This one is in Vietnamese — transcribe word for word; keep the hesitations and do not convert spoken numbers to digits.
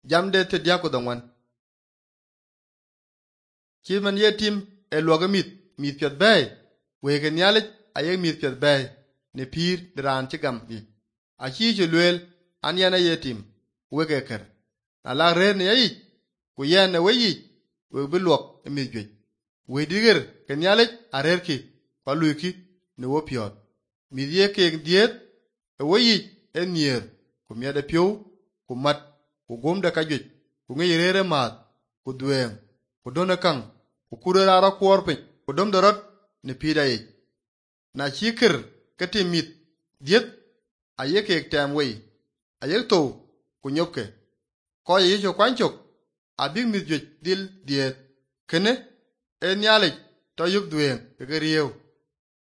Jam de te dia ko dongwan. Chi man ye tim e luoga mit, mit piet bay. Wege nyalik ayek mit piet bay. Ne pir diran chigam gi. A chi che luel an yana ye tim. Wege ker. Na la rer ne yi. Ku yen ne weyi. Wege bi luok e mit jwej. We diger ke nyalik a rer ki. Kwa lui ki ne wo piot. Mit ye kek diet. E weyi e nier. Ku miede piu. Ku mat. Ku gom da ka jwej. Ku nge rere mat. Ku dueng. Ku dona kang. Ku kure rara kuorpin. Ku dom dorot ne pida yi. Na chikir kati mit diet. Ayek ek tem wey. Ayek tou ku nyopke. Ko ye yisho kwanchok. Abik mit jwej dil diet. Kene e nyalik to yuk dueng. Kege rieu.